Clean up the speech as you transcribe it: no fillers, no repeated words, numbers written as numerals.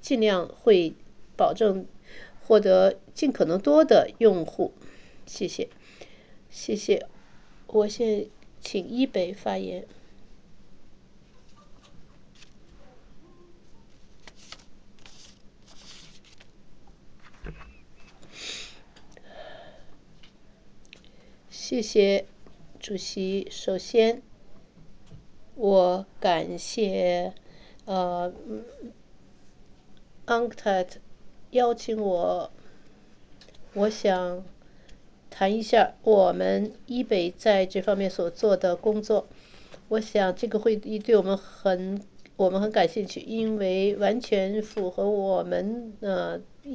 尽量会保证获得尽可能多的用户。谢谢，谢谢。我现在请一北发言。谢谢主席。首先，我感谢UNCTAD 邀请我，我想谈一下我们一北在这方面所做的工作。我想这个会议对我们很感兴趣，因为完全符合我们